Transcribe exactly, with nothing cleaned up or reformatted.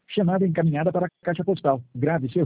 Chamada encaminhada para a caixa postal. Grave seu